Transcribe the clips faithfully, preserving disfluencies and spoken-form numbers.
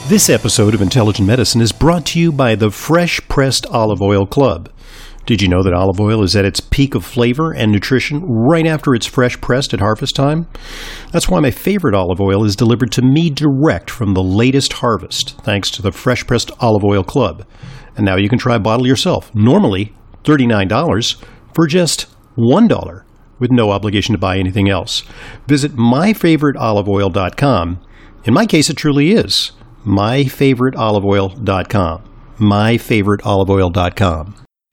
This episode of Intelligent Medicine is brought to you by the Fresh Pressed Olive Oil Club. Did you know that olive oil is at its peak of flavor and nutrition right after it's fresh pressed at harvest time? That's why my favorite olive oil is delivered to me direct from the latest harvest, thanks to the Fresh Pressed Olive Oil Club. And now you can try a bottle yourself, normally thirty-nine dollars, for just one dollar, with no obligation to buy anything else. Visit my favorite olive oil dot com. In my case, it truly is my favorite olive oil dot com. my favorite olive oil dot com.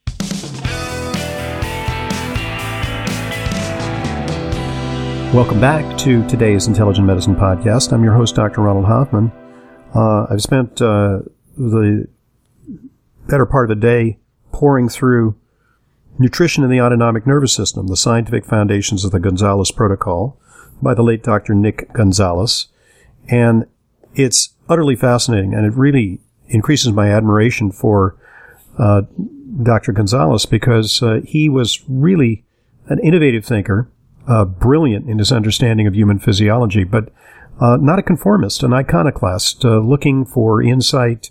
Welcome back to today's Intelligent Medicine Podcast. I'm your host, Doctor Ronald Hoffman. Uh, I've spent uh, the better part of the day pouring through Nutrition in the Autonomic Nervous System, the Scientific Foundations of the Gonzalez Protocol by the late Doctor Nick Gonzalez. And it's utterly fascinating, and it really increases my admiration for uh, Doctor Gonzalez because uh, he was really an innovative thinker, uh, brilliant in his understanding of human physiology, but uh, not a conformist, an iconoclast, uh, looking for insight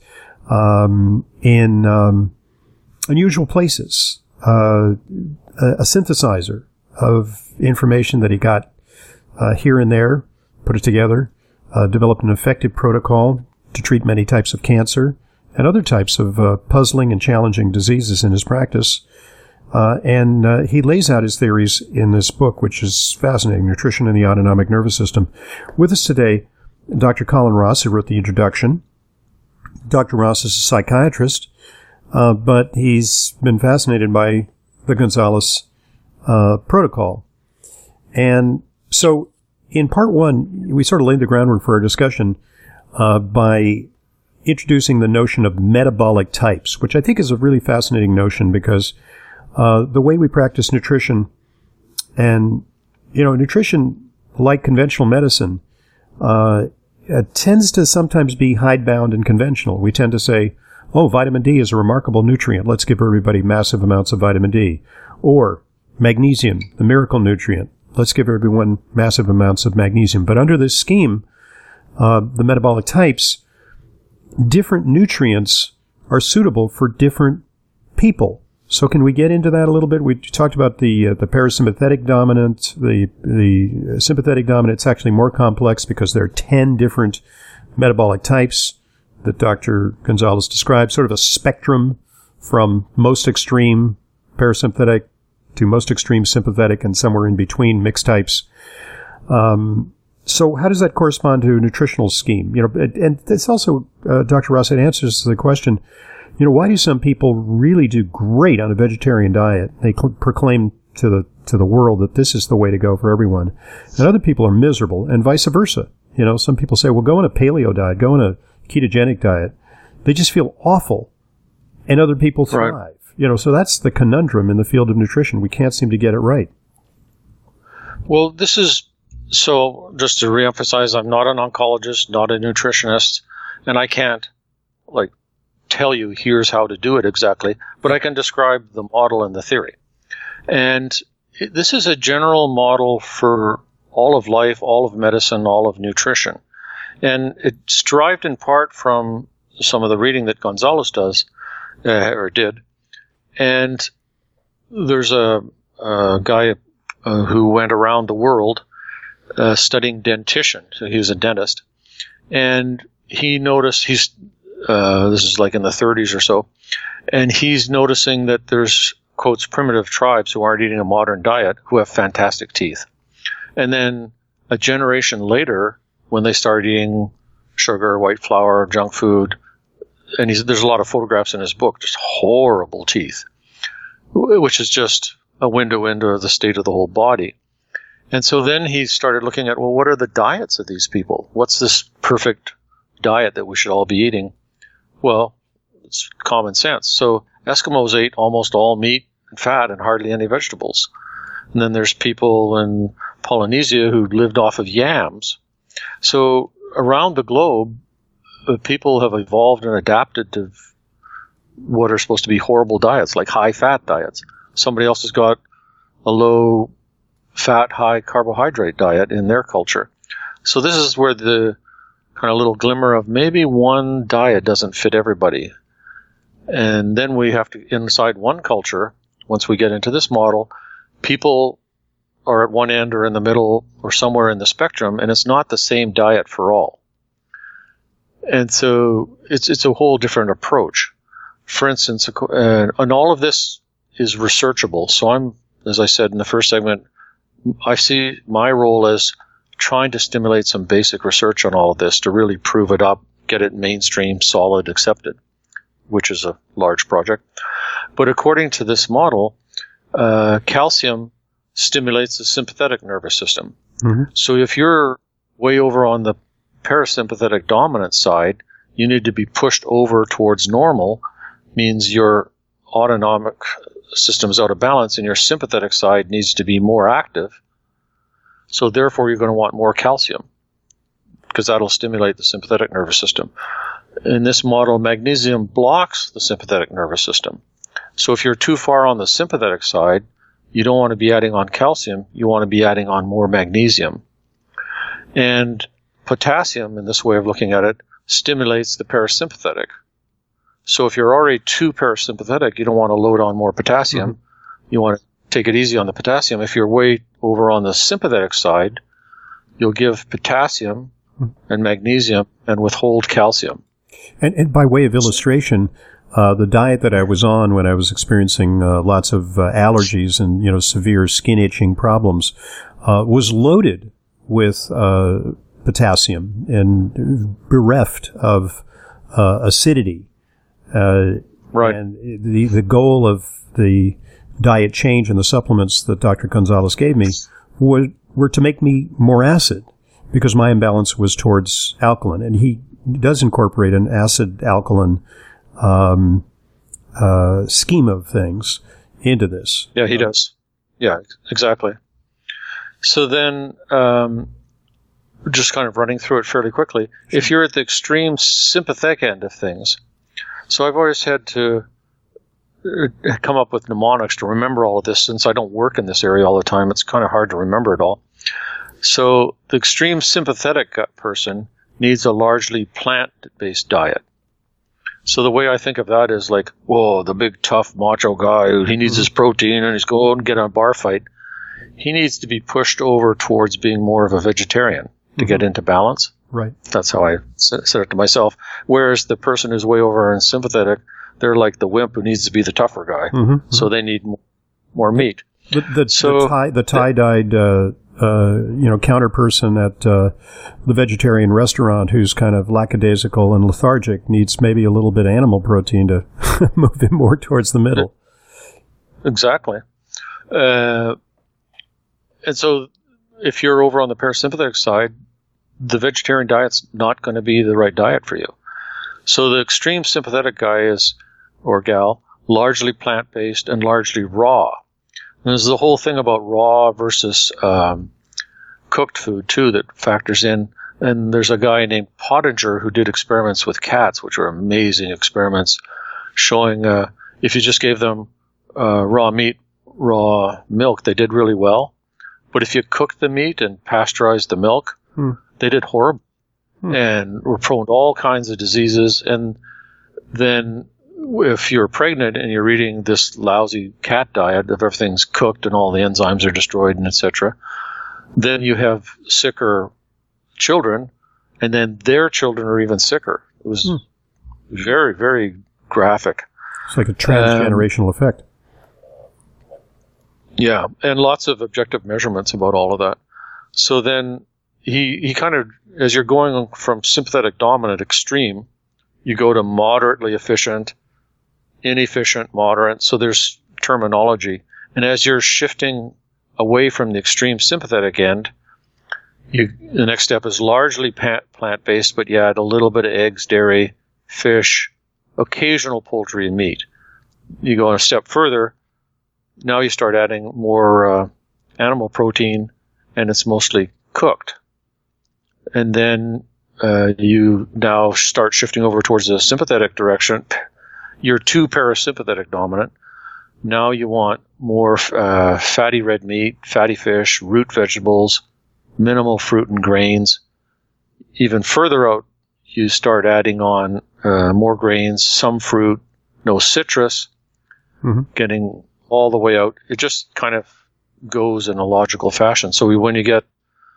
um, in um, unusual places, uh, a, a synthesizer of information that he got uh, here and there, put it together, Uh, developed an effective protocol to treat many types of cancer and other types of uh, puzzling and challenging diseases in his practice. Uh, and uh, he lays out his theories in this book, which is fascinating, Nutrition in the Autonomic Nervous System. With us today, Doctor Colin Ross, who wrote the introduction. Doctor Ross is a psychiatrist, uh, but he's been fascinated by the Gonzalez uh, protocol. And so in part one, we sort of laid the groundwork for our discussion uh, by introducing the notion of metabolic types, which I think is a really fascinating notion because uh, the way we practice nutrition and, you know, nutrition, like conventional medicine, uh, it tends to sometimes be hidebound and conventional. We tend to say, oh, vitamin D is a remarkable nutrient. Let's give everybody massive amounts of vitamin D. Or magnesium, the miracle nutrient. Let's give everyone massive amounts of magnesium. But under this scheme, uh, the metabolic types, different nutrients are suitable for different people. So can we get into that a little bit? We talked about the uh, the parasympathetic dominant, the the sympathetic dominant. It's actually more complex because there are ten different metabolic types that Doctor Gonzalez describes, sort of a spectrum from most extreme parasympathetic to most extreme sympathetic and somewhere in between mixed types. Um, so how does that correspond to a nutritional scheme? You know, and it's also, uh, Doctor Ross, it answers the question, you know, why do some people really do great on a vegetarian diet? They cl- proclaim to the to the world that this is the way to go for everyone. And other people are miserable, and vice versa. You know, some people say, well, go on a paleo diet, go on a ketogenic diet. They just feel awful, and other people thrive. Right. You know, so that's the conundrum in the field of nutrition. We can't seem to get it right. Well, this is, so just to reemphasize, I'm not an oncologist, not a nutritionist, and I can't, like, tell you here's how to do it exactly, but I can describe the model and the theory. And it, this is a general model for all of life, all of medicine, all of nutrition. And it's derived in part from some of the reading that Gonzalez does, uh, or did. And there's a, a guy uh, who went around the world uh, studying dentition. So he was a dentist. And he noticed, he's uh, this is like in the thirties or so, and he's noticing that there's, quotes, primitive tribes who aren't eating a modern diet who have fantastic teeth. And then a generation later, when they start eating sugar, white flour, junk food, and he's, there's a lot of photographs in his book, just horrible teeth, which is just a window into the state of the whole body. And so then he started looking at, well, what are the diets of these people? What's this perfect diet that we should all be eating? Well, it's common sense. So Eskimos ate almost all meat and fat and hardly any vegetables. And then there's people in Polynesia who lived off of yams. So around the globe, uh, people have evolved and adapted to what are supposed to be horrible diets, like high-fat diets. Somebody else has got a low-fat, high-carbohydrate diet in their culture. So this is where the kind of little glimmer of maybe one diet doesn't fit everybody. And then we have to, inside one culture, once we get into this model, people are at one end or in the middle or somewhere in the spectrum, and it's not the same diet for all. And so it's it's a whole different approach. For instance, uh, and all of this is researchable. So I'm, as I said in the first segment, I see my role as trying to stimulate some basic research on all of this to really prove it up, get it mainstream, solid, accepted, which is a large project. But according to this model, uh, calcium stimulates the sympathetic nervous system. Mm-hmm. So if you're way over on the parasympathetic dominant side, you need to be pushed over towards normal, means your autonomic system is out of balance and your sympathetic side needs to be more active. So therefore you're going to want more calcium because that'll stimulate the sympathetic nervous system. In this model, magnesium blocks the sympathetic nervous system. So if you're too far on the sympathetic side, you don't want to be adding on calcium, you want to be adding on more magnesium. And potassium, in this way of looking at it, stimulates the parasympathetic. So if you're already too parasympathetic, you don't want to load on more potassium. Mm-hmm. You want to take it easy on the potassium. If you're way over on the sympathetic side, you'll give potassium mm-hmm. and magnesium and withhold calcium. And, and by way of illustration, uh, the diet that I was on when I was experiencing uh, lots of uh, allergies and, you know, severe skin itching problems uh, was loaded with uh, potassium and bereft of uh, acidity. Uh, right. And the the goal of the diet change and the supplements that Doctor Gonzalez gave me were, were to make me more acid because my imbalance was towards alkaline. And he does incorporate an acid-alkaline um, uh, scheme of things into this. Yeah, he does. Yeah, exactly. So then, um, just kind of running through it fairly quickly, sure. If you're at the extreme sympathetic end of things, so I've always had to come up with mnemonics to remember all of this since I don't work in this area all the time. It's kind of hard to remember it all. So the extreme sympathetic person needs a largely plant-based diet. So the way I think of that is like, whoa, the big tough macho guy, he needs his protein and he's going to get in a bar fight. He needs to be pushed over towards being more of a vegetarian to mm-hmm. get into balance. Right. That's how I said it to myself. Whereas the person who's way over and sympathetic, they're like the wimp who needs to be the tougher guy. Mm-hmm. So they need more meat. The, the, so, the, tie, the tie-dyed, uh, uh, you know, counter person at uh, the vegetarian restaurant who's kind of lackadaisical and lethargic needs maybe a little bit of animal protein to move him more towards the middle. Exactly. Uh, and so if you're over on the parasympathetic side, the vegetarian diet's not going to be the right diet for you. So the extreme sympathetic guy is, or gal, largely plant-based and largely raw. And there's the whole thing about raw versus um, cooked food, too, that factors in. And there's a guy named Pottinger who did experiments with cats, which are amazing experiments, showing uh, if you just gave them uh, raw meat, raw milk, they did really well. But if you cooked the meat and pasteurized the milk, hmm. they did horrible hmm. and were prone to all kinds of diseases. And then if you're pregnant and you're eating this lousy cat diet of everything's cooked and all the enzymes are destroyed and et cetera, then you have sicker children, and then their children are even sicker. It was hmm. very, very graphic. It's like a transgenerational um, effect. Yeah, and lots of objective measurements about all of that. So then he he kind of, as you're going from sympathetic dominant extreme, you go to moderately efficient, inefficient, moderate. So there's terminology. And as you're shifting away from the extreme sympathetic end, you, the next step is largely plant-based, but you add a little bit of eggs, dairy, fish, occasional poultry, and meat. You go a step further. Now you start adding more uh, animal protein, and it's mostly cooked. And then uh, you now start shifting over towards the sympathetic direction. You're too parasympathetic dominant. Now you want more uh, fatty red meat, fatty fish, root vegetables, minimal fruit and grains. Even further out you start adding on uh, more grains, some fruit, no citrus, mm-hmm. getting all the way out. It just kind of goes in a logical fashion. So we, when you get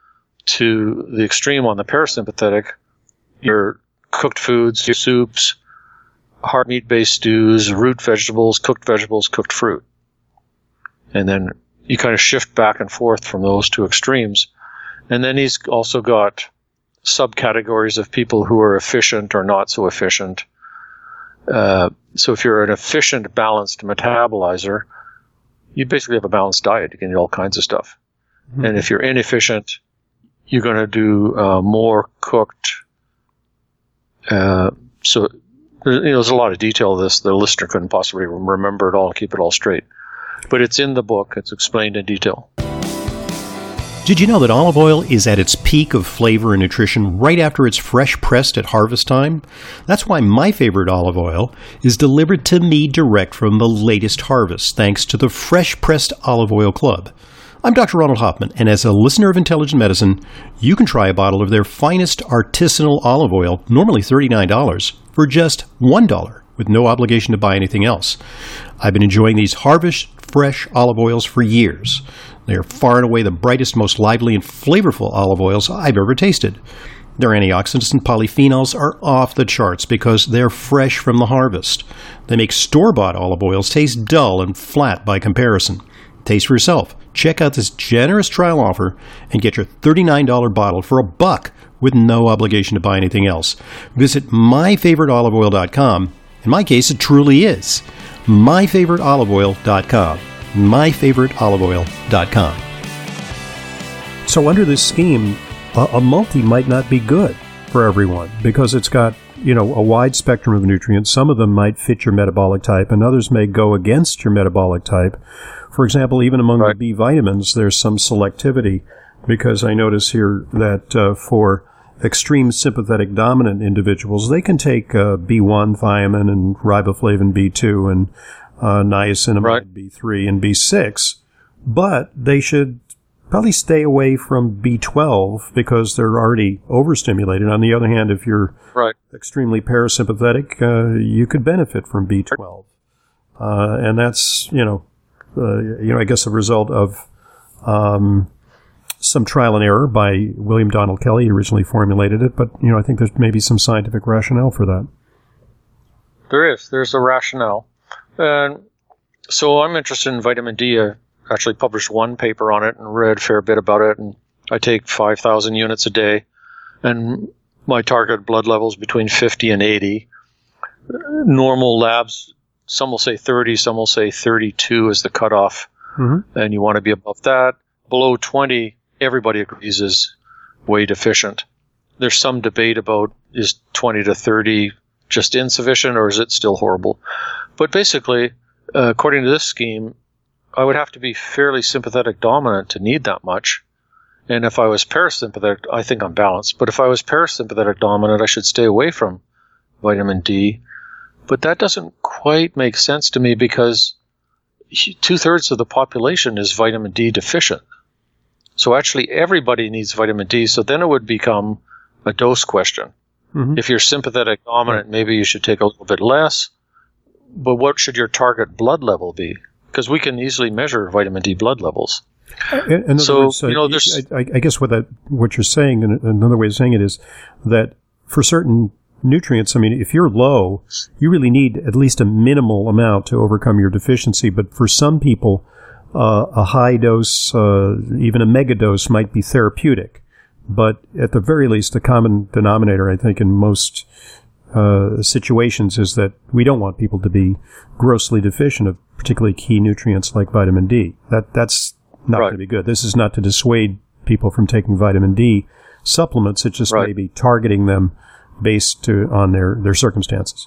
to the extreme on the parasympathetic, your cooked foods, your soups, hard meat-based stews, root vegetables, cooked vegetables, cooked fruit. And then you kind of shift back and forth from those two extremes. And then he's also got subcategories of people who are efficient or not so efficient. Uh, so if you're an efficient, balanced metabolizer, you basically have a balanced diet. You can eat all kinds of stuff. Mm-hmm. And if you're inefficient, you're going to do uh, more cooked. Uh, so you know, there's a lot of detail to this. The listener couldn't possibly remember it all, keep it all straight. But it's in the book. It's explained in detail. Did you know that olive oil is at its peak of flavor and nutrition right after it's fresh pressed at harvest time? That's why my favorite olive oil is delivered to me direct from the latest harvest, thanks to the Fresh Pressed Olive Oil Club. I'm Doctor Ronald Hoffman, and as a listener of Intelligent Medicine, you can try a bottle of their finest artisanal olive oil, normally thirty-nine dollars, for just one dollar, with no obligation to buy anything else. I've been enjoying these Harvest Fresh olive oils for years. They are far and away the brightest, most lively, and flavorful olive oils I've ever tasted. Their antioxidants and polyphenols are off the charts because they're fresh from the harvest. They make store-bought olive oils taste dull and flat by comparison. Taste for yourself. Check out this generous trial offer and get your thirty-nine dollars bottle for a buck with no obligation to buy anything else. Visit my favorite olive oil dot com. In my case, it truly is. my favorite olive oil dot com. my favorite olive oil dot com. So under this scheme, a, a multi might not be good for everyone because it's got, you know, a wide spectrum of nutrients. Some of them might fit your metabolic type and others may go against your metabolic type. For example, even among right. the B vitamins, there's some selectivity because I notice here that uh, for extreme sympathetic dominant individuals, they can take uh, B one thiamine and riboflavin B two and uh, niacinamide right. B three and B six, but they should probably stay away from B twelve because they're already overstimulated. On the other hand, if you're right. extremely parasympathetic, uh, you could benefit from B twelve. Uh, and that's, you know, uh, you know, I guess a result of um, some trial and error by William Donald Kelly. He originally formulated it, but, you know, I think there's maybe some scientific rationale for that. There is. There's a rationale. And so I'm interested in vitamin D. I actually published one paper on it and read a fair bit about it. And I take five thousand units a day, and my target blood level is between fifty and eighty. Normal labs, some will say thirty, some will say thirty-two is the cutoff. Mm-hmm. And you want to be above that. Below twenty, everybody agrees is way deficient. There's some debate about is twenty to thirty just insufficient or is it still horrible? But basically, uh, according to this scheme, I would have to be fairly sympathetic dominant to need that much. And if I was parasympathetic, I think I'm balanced. But if I was parasympathetic dominant, I should stay away from vitamin D. But that doesn't quite make sense to me because two-thirds of the population is vitamin D deficient. So actually everybody needs vitamin D. So then it would become a dose question. Mm-hmm. If you're sympathetic dominant, maybe you should take a little bit less. But what should your target blood level be? Because we can easily measure vitamin D blood levels. In, in so, words, you know, there's. I, I guess what that what you're saying, and another way of saying it is that for certain nutrients, I mean, if you're low, you really need at least a minimal amount to overcome your deficiency. But for some people, uh, a high dose, uh, even a mega dose, might be therapeutic. But at the very least, the common denominator, I think, in most uh, situations is that we don't want people to be grossly deficient of particularly key nutrients like vitamin D. That that's not right. going to be good. This is not to dissuade people from taking vitamin D supplements. It's just right. maybe targeting them based to, on their, their circumstances.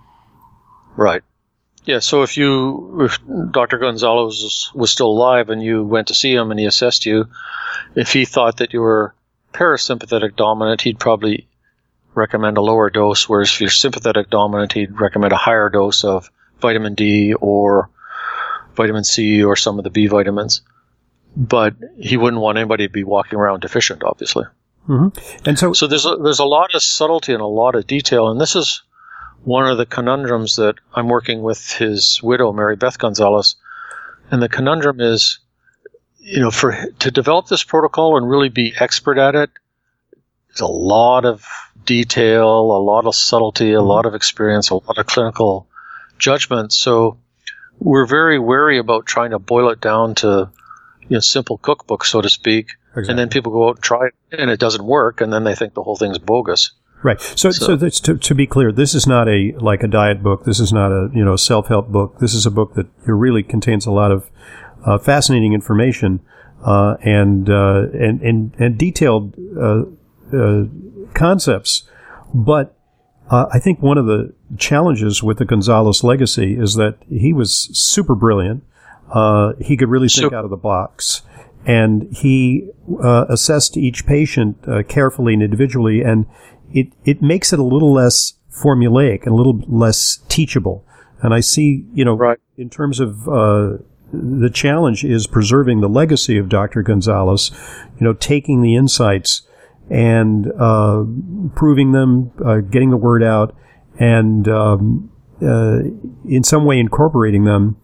Right. Yeah, so if you, if Doctor Gonzalez was still alive and you went to see him and he assessed you, if he thought that you were parasympathetic dominant, he'd probably recommend a lower dose, whereas if you're sympathetic dominant, he'd recommend a higher dose of vitamin D or vitamin C or some of the B vitamins. But he wouldn't want anybody to be walking around deficient, obviously. Mm-hmm. And so, so there's a, there's a lot of subtlety and a lot of detail, and this is one of the conundrums that I'm working with his widow, Mary Beth Gonzalez. And the conundrum is, you know, for to develop this protocol and really be expert at it, there's a lot of detail, a lot of subtlety, a lot of experience, a lot of clinical judgment. So we're very wary about trying to boil it down to, you know, simple cookbook, so to speak. Exactly. And then people go out and try it, and it doesn't work, and then they think the whole thing's bogus. Right. So, so, so this, to, to be clear, this is not a like a diet book. This is not a you know self-help book. This is a book that really contains a lot of uh, fascinating information uh, and, uh, and and and detailed uh, uh, concepts. But uh, I think one of the challenges with the Gonzalez legacy is that he was super brilliant. Uh, he could really think so, out of the box, and he uh, assessed each patient uh, carefully and individually, and It it makes it a little less formulaic and a little less teachable. And I see, you know, right. in terms of uh, the challenge is preserving the legacy of Doctor Gonzalez, you know, taking the insights and uh, proving them, uh, getting the word out, and um, uh, in some way incorporating them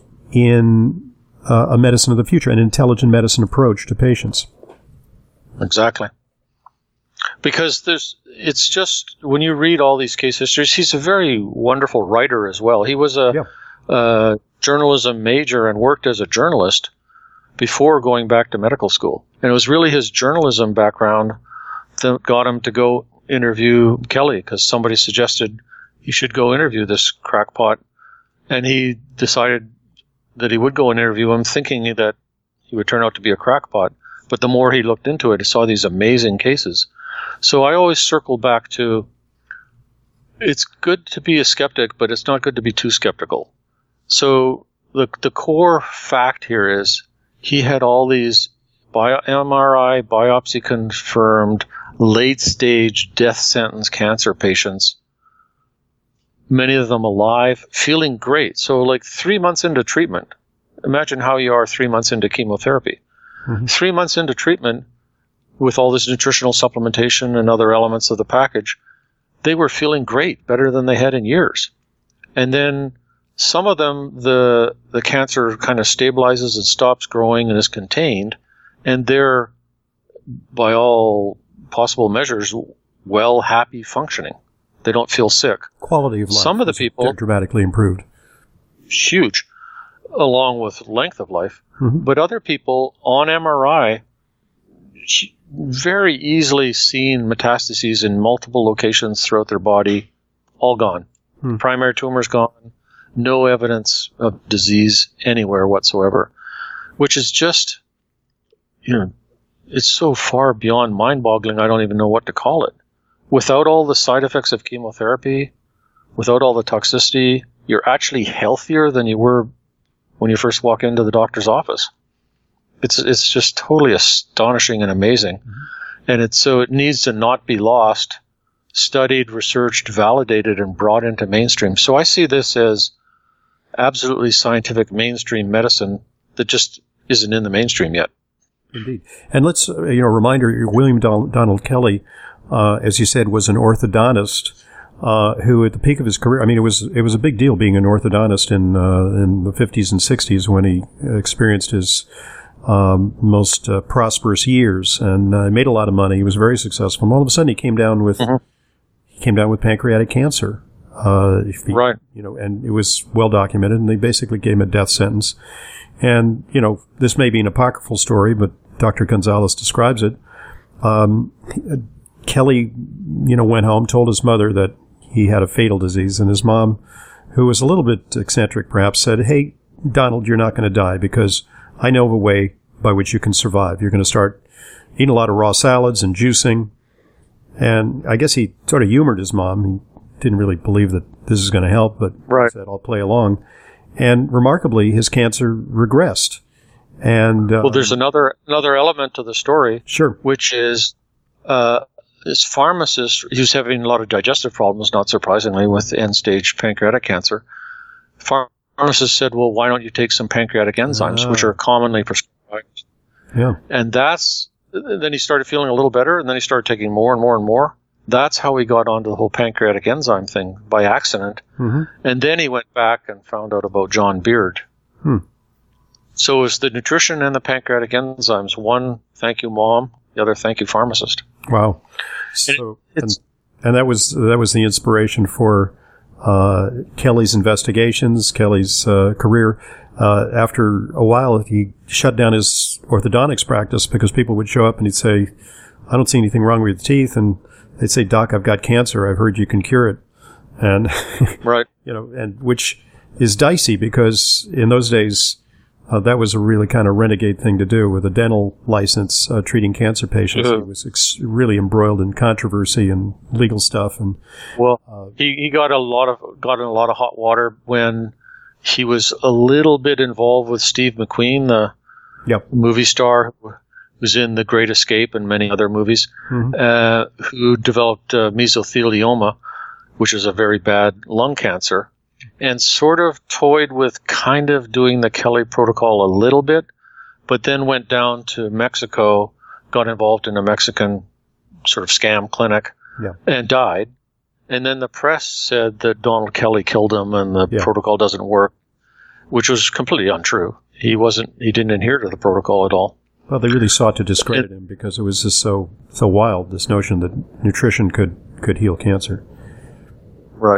in uh, a medicine of the future, an intelligent medicine approach to patients. Exactly. Because there's, it's just, when you read all these case histories, he's a very wonderful writer as well. He was a, yeah. a journalism major and worked as a journalist before going back to medical school. And it was really his journalism background that got him to go interview Kelly, because somebody suggested he should go interview this crackpot. And he decided that he would go and interview him, thinking that he would turn out to be a crackpot. But the more he looked into it, he saw these amazing cases. So I always circle back to, it's good to be a skeptic, but it's not good to be too skeptical. So the the core fact here is he had all these bio, M R I, biopsy confirmed, late stage death sentence cancer patients, many of them alive, feeling great. So like three months into treatment, imagine how you are three months into chemotherapy. Mm-hmm. Three months into treatment, with all this nutritional supplementation and other elements of the package, they were feeling great, better than they had in years. And then some of them, the the cancer kind of stabilizes and stops growing and is contained, and they're, by all possible measures, well, happy, functioning. They don't feel sick. Quality of life. Some of the people dramatically improved. Huge, along with length of life. Mm-hmm. But other people on M R I, very easily seen metastases in multiple locations throughout their body, all gone. Hmm. Primary tumors gone, no evidence of disease anywhere whatsoever, which is just, you know, it's so far beyond mind-boggling, I don't even know what to call it. Without all the side effects of chemotherapy, without all the toxicity, you're actually healthier than you were when you first walk into the doctor's office. It's it's just totally astonishing and amazing. Mm-hmm. And it's so it needs to not be lost, studied, researched, validated, and brought into mainstream. So I see this as absolutely scientific mainstream medicine that just isn't in the mainstream yet. Indeed. And let's, uh, you know, reminder, William Don- Donald Kelly, uh, as you said, was an orthodontist uh, who at the peak of his career, I mean, it was it was a big deal being an orthodontist in, uh, in the fifties and sixties when he experienced his Um, most uh, prosperous years, and uh, made a lot of money. He was very successful. And all of a sudden, he came down with mm-hmm. he came down with pancreatic cancer. Uh, he, right. You know, and it was well documented. And they basically gave him a death sentence. And you know, this may be an apocryphal story, but Doctor Gonzalez describes it. Um, Kelly, you know, went home, told his mother that he had a fatal disease, and his mom, who was a little bit eccentric, perhaps, said, "Hey, Donald, you're not going to die because I know of a way by which you can survive. You're going to start eating a lot of raw salads and juicing." And I guess he sort of humored his mom. He didn't really believe that this is going to help, but right. he said, "I'll play along." And remarkably, his cancer regressed. And uh, well, there's another another element to the story, sure, which is uh, this pharmacist. He was having a lot of digestive problems, not surprisingly, with end-stage pancreatic cancer. Pharm- Pharmacist said, "Well, why don't you take some pancreatic enzymes, uh, which are commonly prescribed?" Yeah, and that's then he started feeling a little better, and then he started taking more and more and more. That's how he got onto the whole pancreatic enzyme thing, by accident. Mm-hmm. And then he went back and found out about John Beard. Hmm. So it's the nutrition and the pancreatic enzymes. One, thank you, Mom. The other, thank you, pharmacist. Wow. So, and, and, and that was that was the inspiration for uh, Kelly's investigations, Kelly's uh, career. Uh, after a while, he shut down his orthodontics practice because people would show up and he'd say, I don't see anything wrong with your teeth. And they'd say, Doc, I've got cancer. I've heard you can cure it. And, right. you know, and which is dicey because in those days, uh, that was a really kind of renegade thing to do with a dental license, uh, treating cancer patients. Yeah. He was ex- really embroiled in controversy and legal stuff. And, well, uh, he, he got a lot of, got in a lot of hot water when he was a little bit involved with Steve McQueen, the yep. movie star who was in The Great Escape and many other movies, mm-hmm. uh, who developed uh, mesothelioma, which is a very bad lung cancer, and sort of toyed with kind of doing the Kelly protocol a little bit, but then went down to Mexico, got involved in a Mexican sort of scam clinic, yeah. and died. And then the press said that Donald Kelly killed him and the yeah. protocol doesn't work, which was completely untrue. He wasn't, he didn't adhere to the protocol at all. Well, they really sought to discredit him because it was just so so wild, this notion that nutrition could, could heal cancer. Right.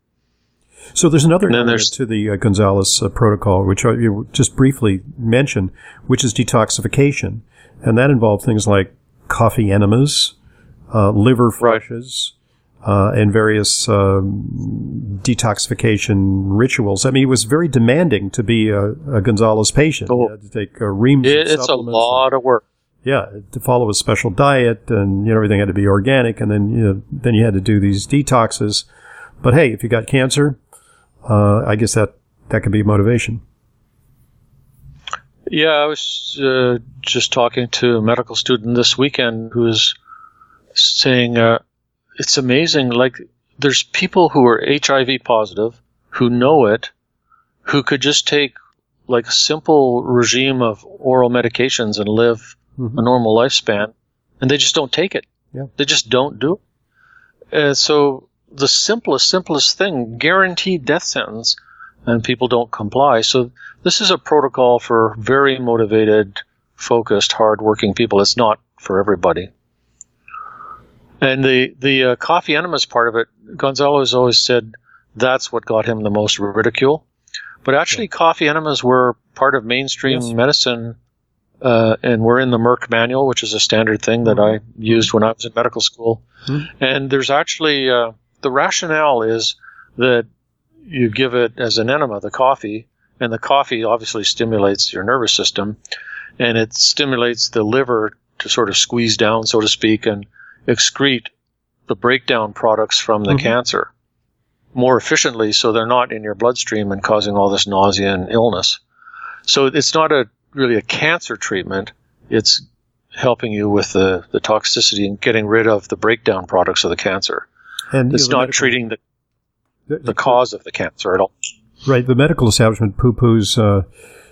So there's another and then element there's, to the uh, Gonzalez uh, protocol, which I, you just briefly mentioned, which is detoxification. And that involved things like coffee enemas, uh, liver flushes, right. uh, and various um, detoxification rituals. I mean, it was very demanding to be a, a Gonzalez patient. Oh, you had to take uh, reams it, of It's supplements a lot and, of work. Yeah, to follow a special diet, and you know everything had to be organic, and then you know then you had to do these detoxes. But hey, if you got cancer, uh, I guess that that could be motivation. Yeah, I was uh, just talking to a medical student this weekend who was saying uh, it's amazing. Like, there's people who are H I V positive who know it, who could just take like a simple regime of oral medications and live mm-hmm. a normal lifespan, and they just don't take it. Yeah. They just don't do it. And so the simplest, simplest thing, guaranteed death sentence, and people don't comply. So this is a protocol for very motivated, focused, hard-working people. It's not for everybody. And the, the uh, coffee enemas part of it, Gonzalez always said that's what got him the most ridicule. But actually, yeah. coffee enemas were part of mainstream yes. medicine, uh, and were in the Merck manual, which is a standard thing that mm-hmm. I used when I was in medical school. Mm-hmm. And there's actually, uh, the rationale is that you give it as an enema, the coffee, and the coffee obviously stimulates your nervous system, and it stimulates the liver to sort of squeeze down, so to speak, and excrete the breakdown products from the mm-hmm. cancer more efficiently, so they're not in your bloodstream and causing all this nausea and illness. So it's not a really a cancer treatment. It's helping you with the, the toxicity and getting rid of the breakdown products of the cancer. And it's not medical, treating the, the the cause of the cancer at all. Right. The medical establishment poo-poos uh,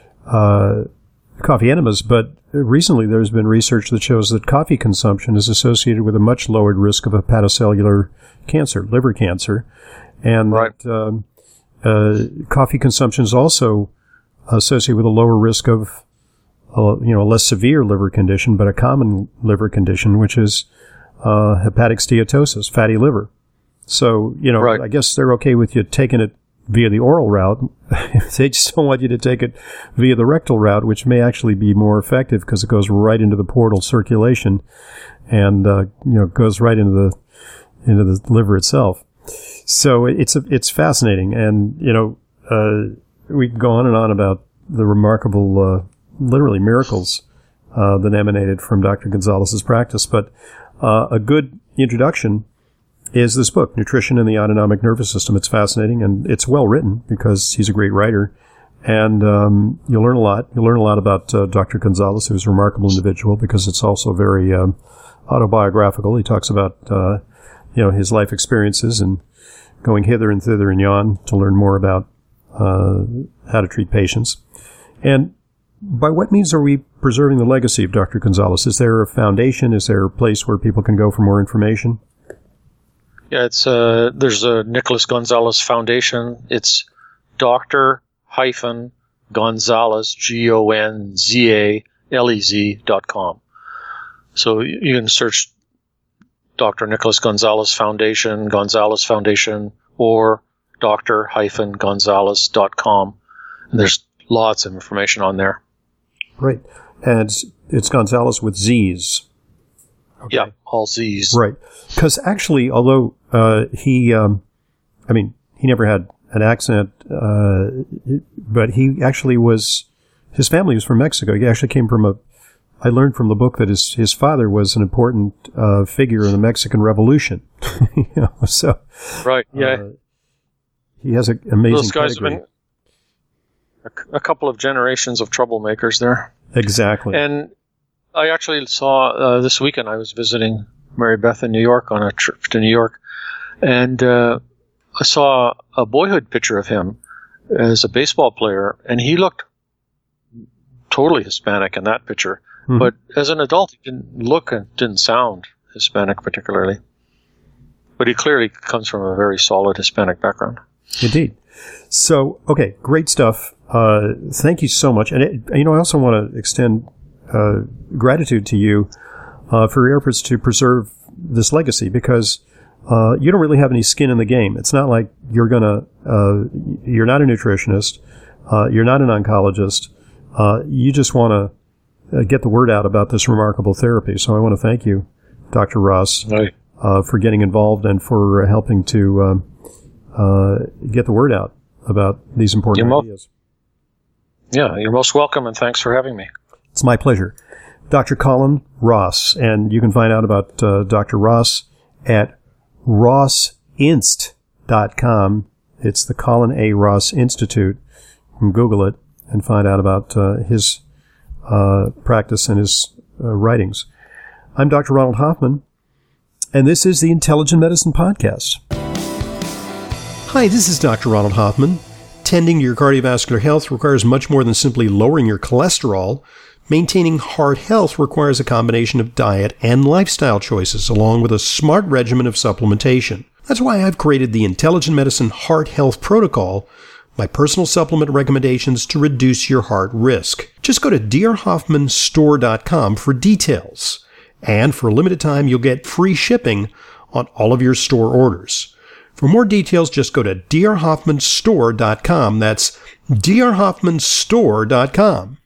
uh, coffee enemas, but recently there's been research that shows that coffee consumption is associated with a much lowered risk of hepatocellular cancer, liver cancer. And right. that um, uh, coffee consumption is also associated with a lower risk of, uh, you know, a less severe liver condition, but a common liver condition, which is uh, hepatic steatosis, fatty liver. So, you know, right. I guess they're okay with you taking it via the oral route. They just don't want you to take it via the rectal route, which may actually be more effective because it goes right into the portal circulation and, uh, you know, goes right into the into the liver itself. So it's a, it's fascinating, and you know uh, we can go on and on about the remarkable, uh, literally miracles uh, that emanated from Doctor Gonzalez's practice. But uh, a good introduction is this book, Nutrition and the Autonomic Nervous System. It's fascinating, and it's well written because he's a great writer, and um, you'll learn a lot. You'll learn a lot about uh, Doctor Gonzalez, who's a remarkable individual, because it's also very um, autobiographical. He talks about uh, you know his life experiences and going hither and thither and yon to learn more about uh, how to treat patients. And by what means are we preserving the legacy of Doctor Gonzalez? Is there a foundation? Is there a place where people can go for more information? Yeah, it's uh, there's a Nicholas Gonzalez Foundation. It's Doctor hyphen Gonzalez, G O N Z A L E Z dot com. So you can search Doctor Nicholas Gonzalez Foundation, Gonzalez Foundation, or Doctor hyphen Gonzalez dot com. And there's lots of information on there. Right. And it's, it's Gonzalez with Z's. Okay. Yeah, all Z's. Right. Because actually, although uh, he, um, I mean, he never had an accent, uh, but he actually was, his family was from Mexico. He actually came from a, I learned from the book that his, his father was an important uh, figure in the Mexican Revolution. you know, so, right, yeah. Uh, he has an amazing Those guys pedigree. have been a, a couple of generations of troublemakers there. Exactly. And I actually saw, uh, this weekend I was visiting Mary Beth in New York on a trip to New York, and uh, I saw a boyhood picture of him as a baseball player, and he looked totally Hispanic in that picture. Mm-hmm. But as an adult, he didn't look and didn't sound Hispanic particularly. But he clearly comes from a very solid Hispanic background. Indeed. So, okay, great stuff. Uh, thank you so much. And, it, you know, I also want to extend uh, gratitude to you uh, for your efforts to preserve this legacy, because uh, you don't really have any skin in the game. It's not like you're going to, uh, you're not a nutritionist, uh, you're not an oncologist. Uh, you just want to uh, get the word out about this remarkable therapy. So I want to thank you, Doctor Ross, right. uh, for getting involved and for uh, helping to um, uh, get the word out about these important you're ideas. Mo- yeah, you're most welcome, and thanks for having me. It's my pleasure. Doctor Colin Ross, and you can find out about uh, Doctor Ross at ross inst dot com. It's the Colin A. Ross Institute. You can Google it and find out about uh, his uh, practice and his uh, writings. I'm Doctor Ronald Hoffman, and this is the Intelligent Medicine Podcast. Hi, this is Doctor Ronald Hoffman. Tending to your cardiovascular health requires much more than simply lowering your cholesterol. Maintaining heart health requires a combination of diet and lifestyle choices, along with a smart regimen of supplementation. That's why I've created the Intelligent Medicine Heart Health Protocol, my personal supplement recommendations to reduce your heart risk. Just go to d r hoffman store dot com for details. And for a limited time, you'll get free shipping on all of your store orders. For more details, just go to d r hoffman store dot com. That's d r hoffman store dot com.